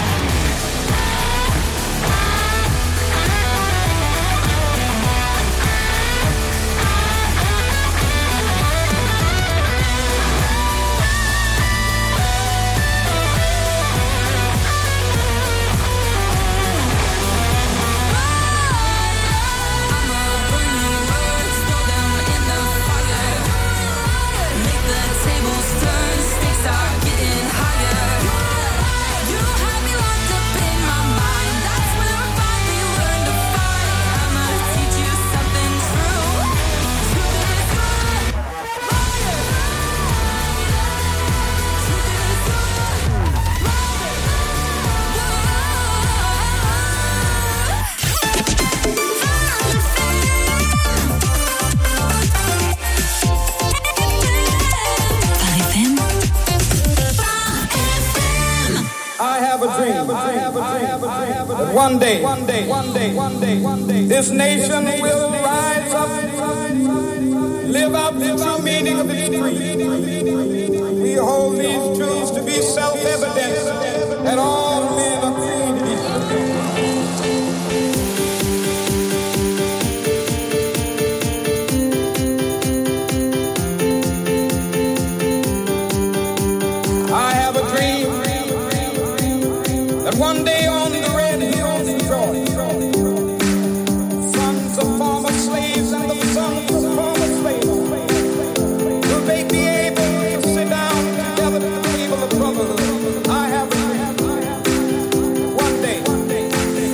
I'ma burn your words, throw them in the fire. Make the tables turn, stakes are getting higher. You have me locked up in my mind. That's where I finally learned to fight. I'ma teach you something true. Truth is, you're a liar. Truth is, you're a I have a dream that one day, one day, one day, one day, one day, this nation will rise up, live out the true meaning of its creed. We hold these truths to be self-evident that all men are created equal. I have a dream that one day on the red hills of Georgia, sons of former slaves and the sons of former slaves, will they be able to sit down together at the table of brotherhood? I have a dream. One day, one day, one day.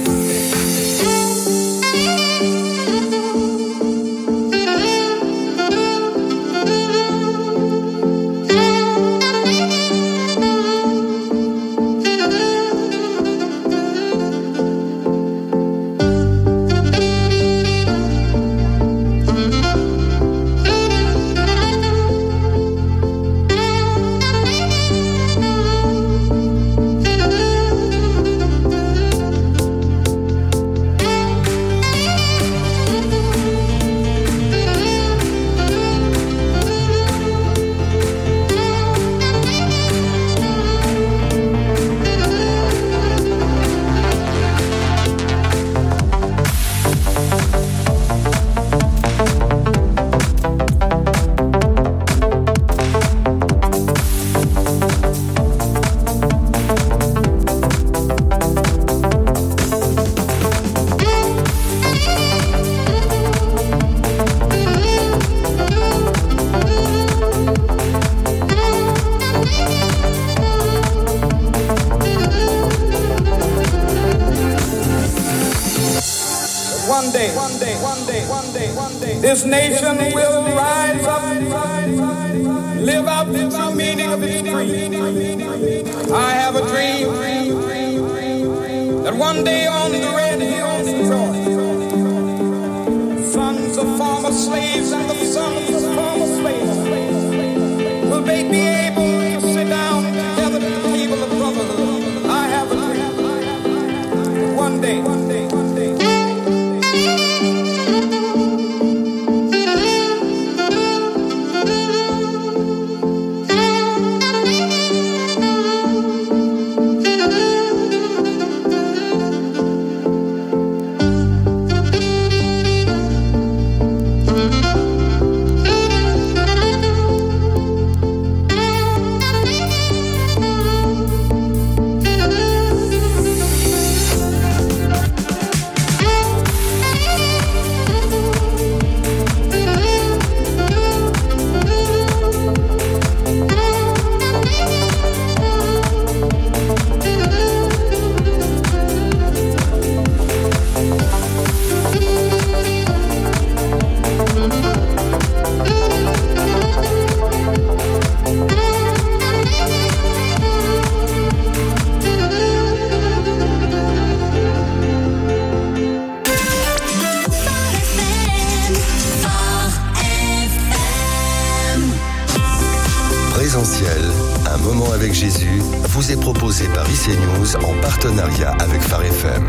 One day, one day, one day, one day, one day, this nation will rise up, live out the true meaning of its creed. I have a dream that one day on the red hills of Georgia, sons of former Présentiel, un moment avec Jésus, vous est proposé par I C News en partenariat avec Phare F M.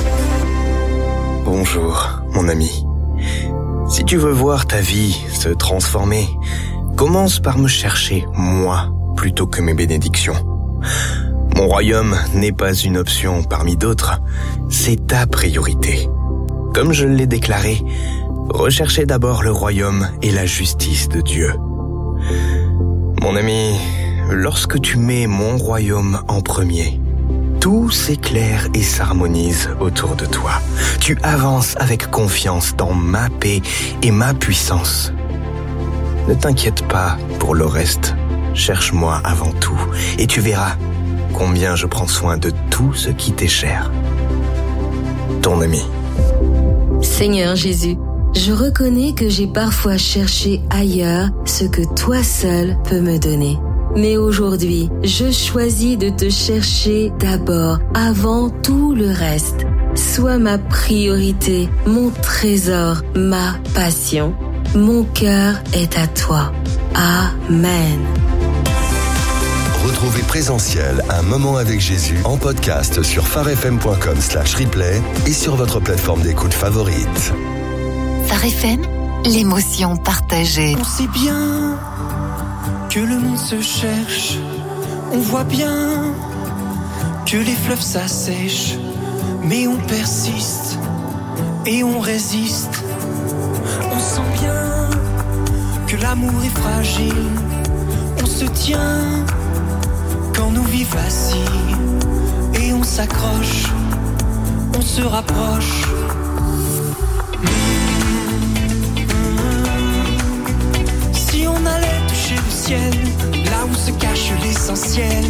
Bonjour, mon ami. Si tu veux voir ta vie se transformer, commence par me chercher, moi, plutôt que mes bénédictions. Mon royaume n'est pas une option parmi d'autres, c'est ta priorité. Comme je l'ai déclaré, recherchez d'abord le royaume et la justice de Dieu. Mon ami, lorsque tu mets mon royaume en premier, tout s'éclaire et s'harmonise autour de toi. Tu avances avec confiance dans ma paix et ma puissance. Ne t'inquiète pas pour le reste. Cherche-moi avant tout et tu verras combien je prends soin de tout ce qui t'est cher. Ton ami. Seigneur Jésus, je reconnais que j'ai parfois cherché ailleurs ce que toi seul peux me donner. Mais aujourd'hui, je choisis de te chercher d'abord, avant tout le reste. Sois ma priorité, mon trésor, ma passion. Mon cœur est à toi. Amen. Retrouvez Présentiel, un moment avec Jésus en podcast sur pharefm.com slash replay et sur votre plateforme d'écoute favorite. Phare F M, l'émotion partagée. On sait bien que le monde se cherche, on voit bien que les fleuves s'assèchent, mais on persiste et on résiste. On sent bien que l'amour est fragile, on se tient quand nos vies vacillent, et on s'accroche, on se rapproche. Si on allait toucher le ciel, là où se cache l'essentiel.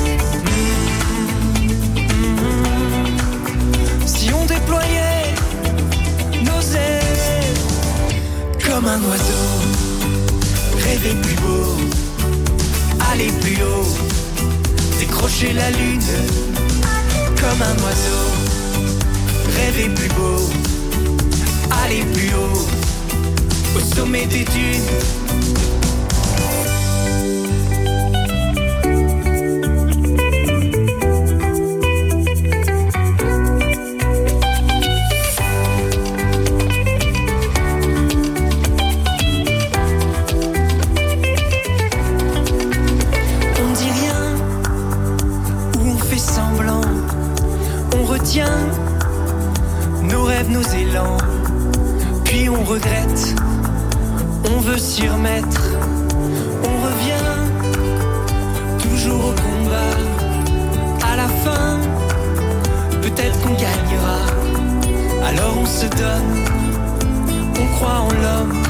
Si on déployait nos ailes, comme un oiseau, rêver plus beau, aller plus haut, décrocher la lune, comme un oiseau, rêver plus beau, aller plus haut, au sommet des dunes. Nos rêves, nos élans, puis on regrette, on veut s'y remettre, on revient toujours au combat. À la fin, peut-être qu'on gagnera, alors on se donne, on croit en l'homme.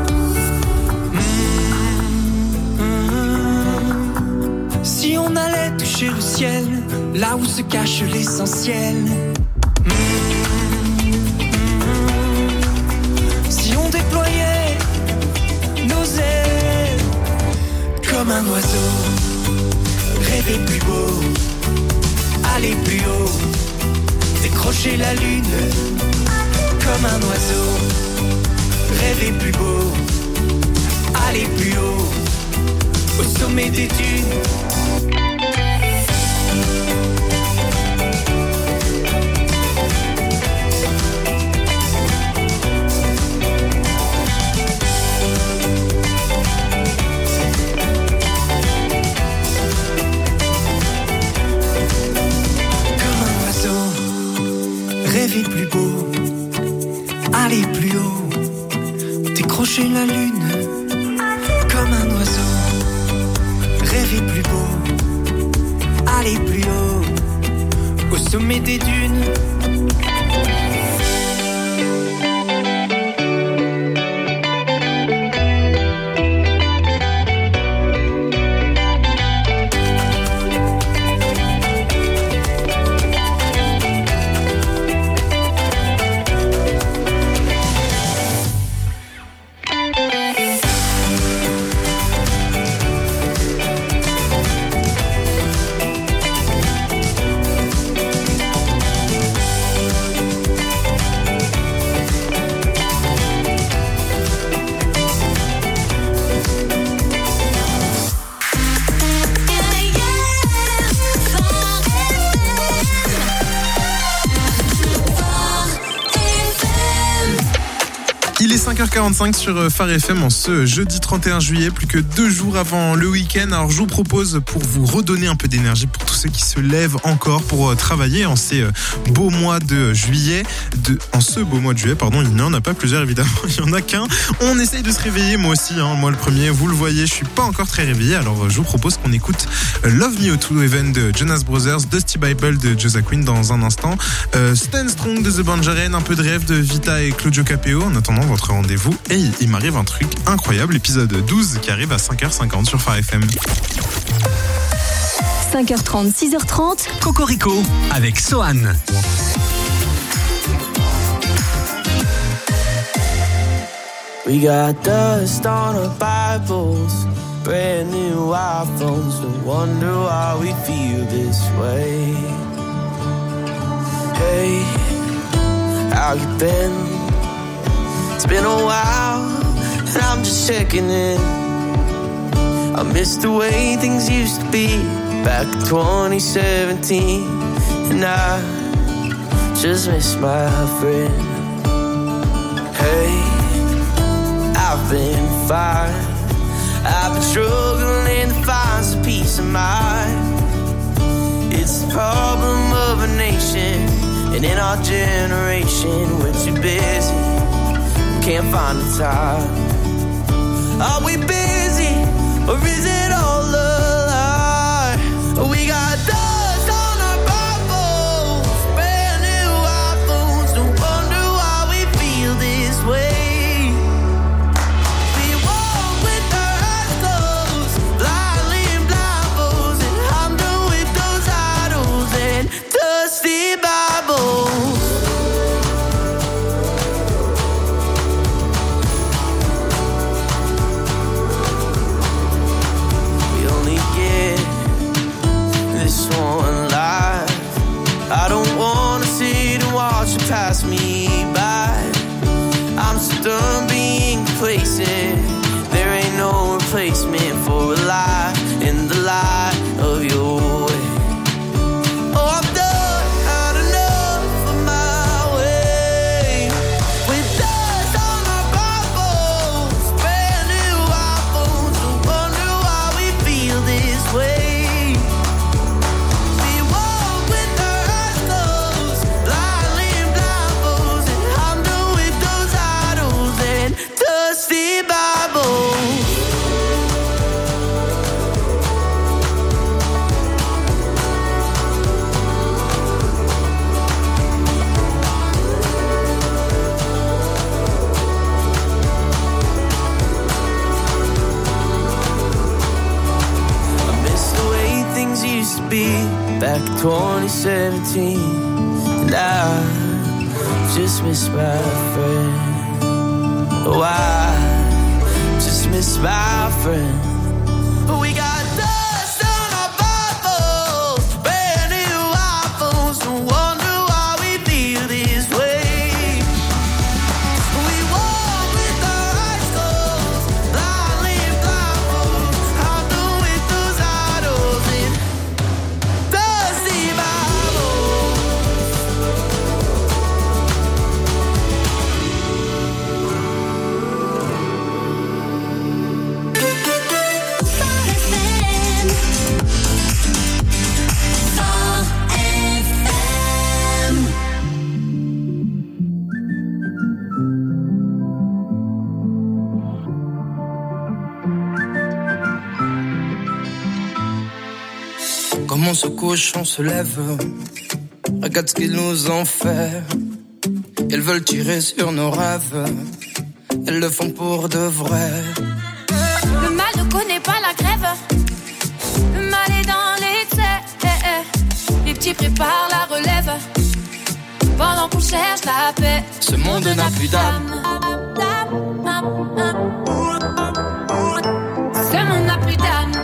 Mmh, mmh. Si on allait toucher le ciel, là où se cache l'essentiel. Si on déployait nos ailes, comme un oiseau, rêver plus beau, aller plus haut, décrocher la lune, comme un oiseau, rêver plus beau, aller plus haut, au sommet des dunes. Rêver plus beau, aller plus haut, décrocher la lune, comme un oiseau. Rêver plus beau, aller plus haut, au sommet des dunes. cinq heures quarante-cinq sur Phare F M en ce jeudi trente et un juillet, plus que deux jours avant le week-end. Alors je vous propose, pour vous redonner un peu d'énergie, pour tous ceux qui se lèvent encore pour travailler en ces beaux mois de juillet, de, en ce beau mois de juillet, pardon, il n'y en a pas plusieurs évidemment, il n'y en a qu'un. On essaye de se réveiller, moi aussi, hein, moi le premier, vous le voyez, je suis pas encore très réveillé, alors je vous propose qu'on écoute Love Me To Heaven de Jonas Brothers, Dusty Bible de Joseph Quinn dans un instant, euh, Stand Strong de The Banjaren, un peu de rêve de Vita et Claudio Capeo. En attendant votre rendez-vous, et il, il m'arrive un truc incroyable, épisode douze qui arrive à cinq heures cinquante sur Phare F M. cinq heures trente, six heures trente, Cocorico avec Sohan. We got dust on our Bibles, brand new iPhones, no wonder why we feel this way. Hey, how you been? It's been a while, and I'm just checking in. I miss the way things used to be back in twenty seventeen, and I just miss my friend. Hey, I've been fine. I've been struggling to find some peace of mind. It's the problem of a nation, and in our generation, we're too busy, can't find the time. Are we busy, or is it all a lie? We got dust on our Bibles, brand new iPhones, no wonder why we feel this way. We walk with our eyes closed, blindly in blindfolds, and I'm done with those idols and dusty Bibles. One life, I don't wanna sit and watch it pass me by. I'm so done being complacent. There ain't no replacement for a life in the light of your way. Oh, I've done had enough of my way. With dust on our Bibles, brand new iPhones, no wonder why we feel this way. Be back in twenty seventeen, and I just miss my friend. Oh, I just miss my friend. We got dust on our Bibles, brand new iPhones, no wonder why we feel this way. We walk with our eyes closed, blindly in blindfolds. I'm done with those idols and dusty Bibles. Comme on se couche, on se lève. Regarde ce qu'ils nous ont fait. Ils veulent tirer sur nos rêves. Ils le font pour de vrai. Le mal ne connaît pas la grève. Le mal est dans l'excès. Les petits préparent la relève. Pendant qu'on cherche la paix. Ce monde n'a plus d'âme. Ce monde n'a plus d'âme.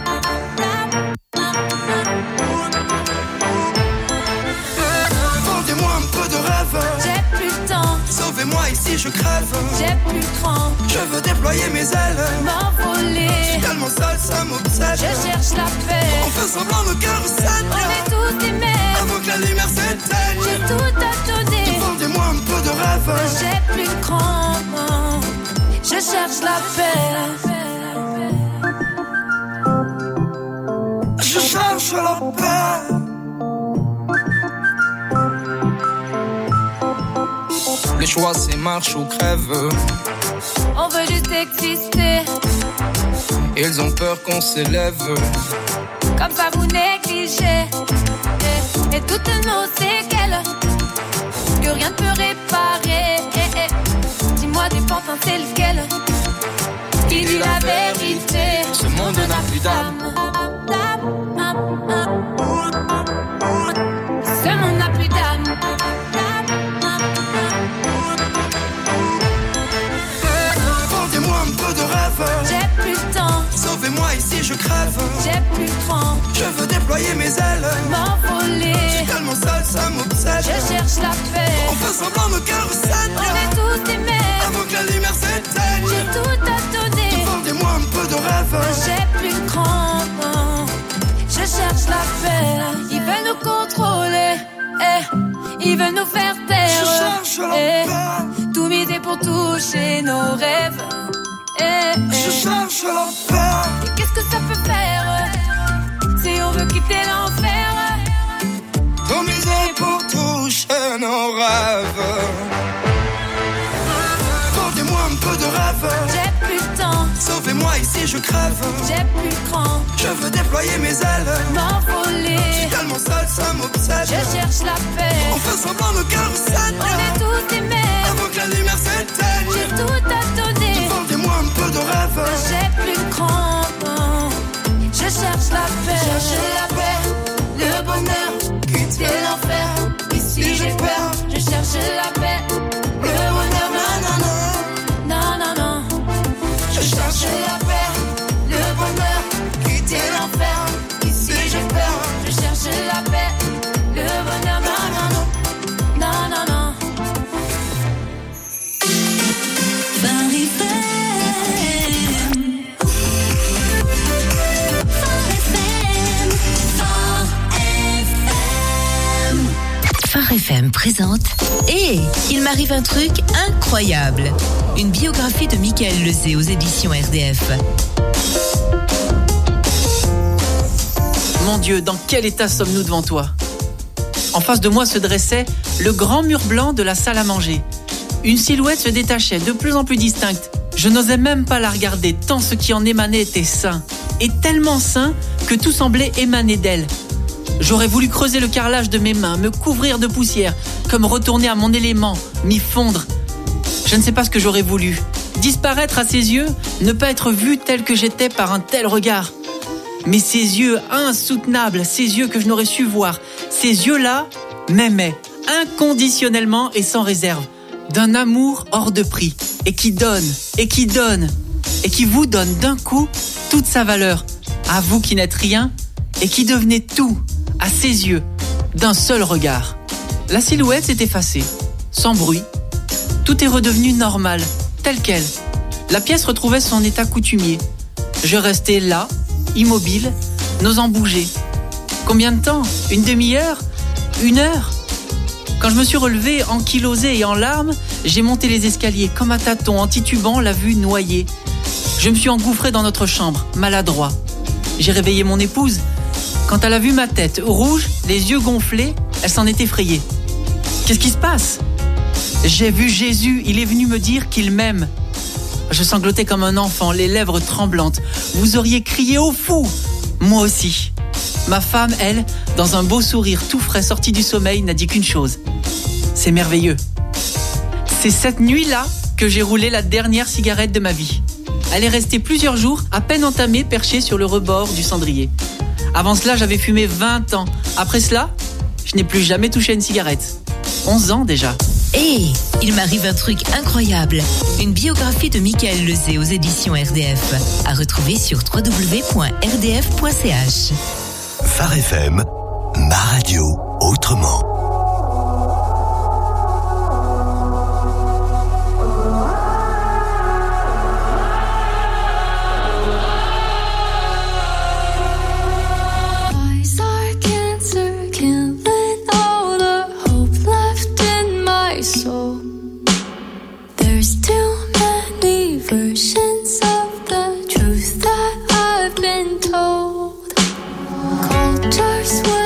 Vendez-moi un peu de rêve. J'ai plus de temps. Sauvez-moi ici, je crève. J'ai plus de cran. Je veux déployer mes ailes. M'envoler. Je suis tellement seul, ça m'obsède. Je cherche la paix. On fait semblant, nos cœurs recèlent. On est tous aimés. Avant que la lumière s'éteigne. J'ai tout à donner. Vendez-moi un peu de rêve. J'ai plus de cran. cherche la paix. Je cherche la paix. Le choix c'est marche ou crève. On veut juste exister. Ils ont peur qu'on s'élève. Comme ça vous négligez. Et, et toutes nos séquelles que rien ne peut réparer. Et, et, dis-moi des pantins c'est lequel qui dit la vérité. Ce monde n'a plus d'âme. Ce monde n'a plus d'âme. Vendez-moi un peu de rêve. J'ai plus de temps. Sauvez-moi ici, je crève. J'ai plus de cran. Je veux déployer mes ailes. M'envoler. Je suis tellement seul, ça m'obsède. Je cherche la paix. On fait semblant, nos cœurs s'aident. On est tous aimés. Avant que la lumière s'éteigne. J'ai tout à donner. Vendez-moi un peu de rêve. J'ai plus de cran. Je cherche la paix. Ils veulent nous contrôler. Eh. Ils veulent nous faire taire. Je cherche la eh. paix. Tout miser pour toucher nos rêves. Eh, eh. Je cherche la paix. Et qu'est-ce que ça peut faire si on veut quitter l'enfer? Tout miser pour toucher nos rêves. Vendez-moi un peu de rêve. J'ai plus de temps. Sauvez-moi ici, je crève. J'ai plus de cran. Je veux déployer mes ailes. M'envoler. Je suis tellement seul, ça m'obsède. Je cherche la paix. On fait semblant, nos cœurs s'aident. On est tous aimés. Avant que la lumière s'éteigne. J'ai tout à donner. Vendez-moi un peu de rêve. J'ai plus de cran. Je cherche la paix. Je cherche la paix. Le bonheur. Quitter l'enfer. Ici j'ai peur. Je cherche la paix. Le bonheur. Non, non, non. Non, non, non. Je cherche la paix. Le bonheur. Quitter l'enfer. Ici j'ai peur. Je cherche la paix. Le bonheur. Non, non, non. Non, non, non. Phare F M présente Et il m'arrive un truc incroyable. Une biographie de Michael Lezé aux éditions R D F. Mon Dieu, dans quel état sommes-nous devant toi? En face de moi se dressait le grand mur blanc de la salle à manger. Une silhouette se détachait, de plus en plus distincte. Je n'osais même pas la regarder, tant ce qui en émanait était sain. Et tellement sain que tout semblait émaner d'elle. J'aurais voulu creuser le carrelage de mes mains, me couvrir de poussière, comme retourner à mon élément, m'y fondre. Je ne sais pas ce que j'aurais voulu. Disparaître à ses yeux, ne pas être vu tel que j'étais par un tel regard. Mais ces yeux insoutenables, ces yeux que je n'aurais su voir, ces yeux-là m'aimaient, inconditionnellement et sans réserve, d'un amour hors de prix, et qui donne, et qui donne, et qui vous donne d'un coup toute sa valeur, à vous qui n'êtes rien, et qui devenez tout, à ses yeux, d'un seul regard. La silhouette s'est effacée, sans bruit. Tout est redevenu normal, tel quel. La pièce retrouvait son état coutumier. Je restais là, immobile, n'osant bouger. Combien de temps? Une demi-heure? Une heure? Quand je me suis relevé, ankylosé et en larmes, j'ai monté les escaliers comme à tâtons, en titubant, la vue noyée. Je me suis engouffré dans notre chambre, maladroit. J'ai réveillé mon épouse. Quand elle a vu ma tête rouge, les yeux gonflés, elle s'en est effrayée. Qu'est-ce qui se passe? J'ai vu Jésus, il est venu me dire qu'il m'aime. Je sanglotais comme un enfant, les lèvres tremblantes. Vous auriez crié au fou. Moi aussi. Ma femme, elle, dans un beau sourire tout frais sorti du sommeil, n'a dit qu'une chose. C'est merveilleux. C'est cette nuit-là que j'ai roulé la dernière cigarette de ma vie. Elle est restée plusieurs jours, à peine entamée, perchée sur le rebord du cendrier. Avant cela, j'avais fumé vingt ans. Après cela, je n'ai plus jamais touché une cigarette. onze ans déjà. Et il m'arrive un truc incroyable. Une biographie de Michael Lezé aux éditions R D F. À retrouver sur w w w point r d f point c h. Phare F M, ma radio autrement. There's too many versions Just what